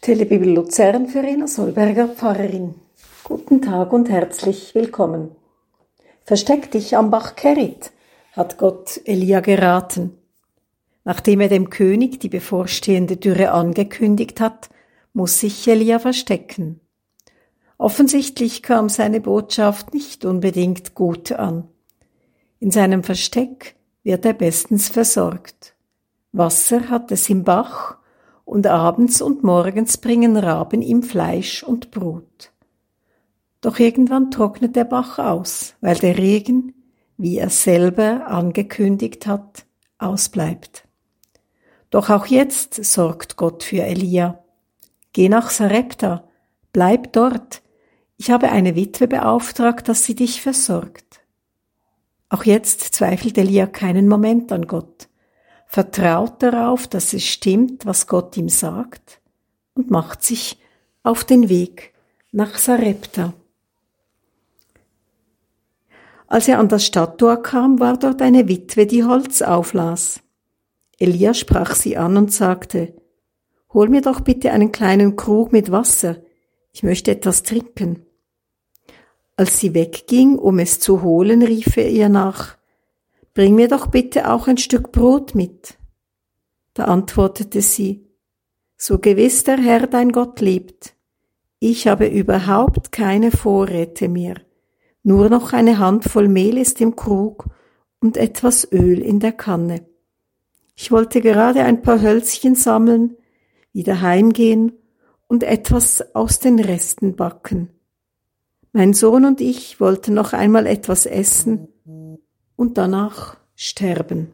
Telebibel Luzern für Rena Solberger, Pfarrerin. Guten Tag und herzlich willkommen. Versteck dich am Bach Kerit, hat Gott Elia geraten. Nachdem er dem König die bevorstehende Dürre angekündigt hat, muss sich Elia verstecken. Offensichtlich kam seine Botschaft nicht unbedingt gut an. In seinem Versteck wird er bestens versorgt. Wasser hat es im Bach, und abends und morgens bringen Raben ihm Fleisch und Brot. Doch irgendwann trocknet der Bach aus, weil der Regen, wie er selber angekündigt hat, ausbleibt. Doch auch jetzt sorgt Gott für Elia. Geh nach Sarepta, bleib dort. Ich habe eine Witwe beauftragt, dass sie dich versorgt. Auch jetzt zweifelt Elia keinen Moment an Gott, vertraut darauf, dass es stimmt, was Gott ihm sagt, und macht sich auf den Weg nach Sarepta. Als er an das Stadttor kam, war dort eine Witwe, die Holz auflas. Elia sprach sie an und sagte: »Hol mir doch bitte einen kleinen Krug mit Wasser, ich möchte etwas trinken.« Als sie wegging, um es zu holen, rief er ihr nach: »Bring mir doch bitte auch ein Stück Brot mit.« Da antwortete sie: »So gewiss der Herr dein Gott lebt, ich habe überhaupt keine Vorräte mehr, nur noch eine Handvoll Mehl ist im Krug und etwas Öl in der Kanne. Ich wollte gerade ein paar Hölzchen sammeln, wieder heimgehen und etwas aus den Resten backen. Mein Sohn und ich wollten noch einmal etwas essen und danach sterben.«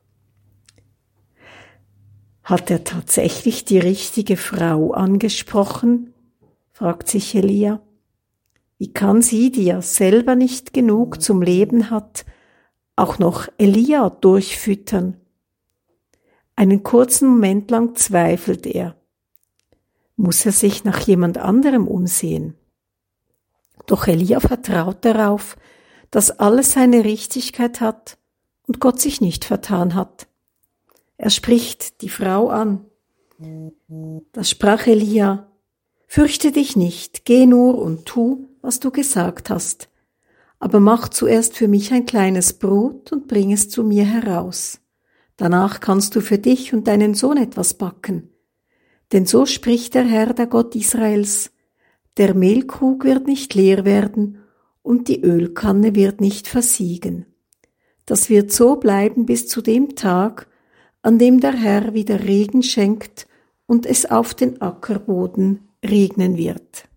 Hat er tatsächlich die richtige Frau angesprochen? Fragt sich Elia. Wie kann sie, die ja selber nicht genug zum Leben hat, auch noch Elia durchfüttern? Einen kurzen Moment lang zweifelt er. Muss er sich nach jemand anderem umsehen? Doch Elia vertraut darauf, dass alles seine Richtigkeit hat und Gott sich nicht vertan hat. Er spricht die Frau an. Da sprach Elia: »Fürchte dich nicht, geh nur und tu, was du gesagt hast. Aber mach zuerst für mich ein kleines Brot und bring es zu mir heraus. Danach kannst du für dich und deinen Sohn etwas backen. Denn so spricht der Herr, der Gott Israels: Der Mehlkrug wird nicht leer werden und die Ölkanne wird nicht versiegen. Das wird so bleiben bis zu dem Tag, an dem der Herr wieder Regen schenkt und es auf den Ackerboden regnen wird.«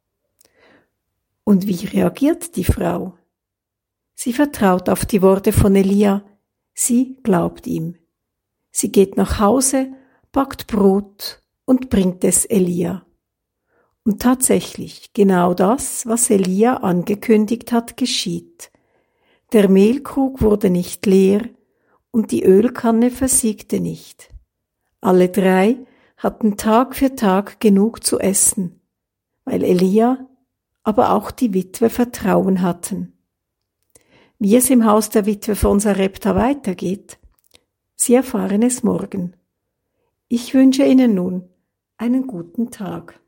Und wie reagiert die Frau? Sie vertraut auf die Worte von Elia, sie glaubt ihm. Sie geht nach Hause, backt Brot und bringt es Elia. Und tatsächlich, genau das, was Elia angekündigt hat, geschieht. Der Mehlkrug wurde nicht leer und die Ölkanne versiegte nicht. Alle drei hatten Tag für Tag genug zu essen, weil Elia, aber auch die Witwe Vertrauen hatten. Wie es im Haus der Witwe von Sarepta weitergeht, Sie erfahren es morgen. Ich wünsche Ihnen nun einen guten Tag.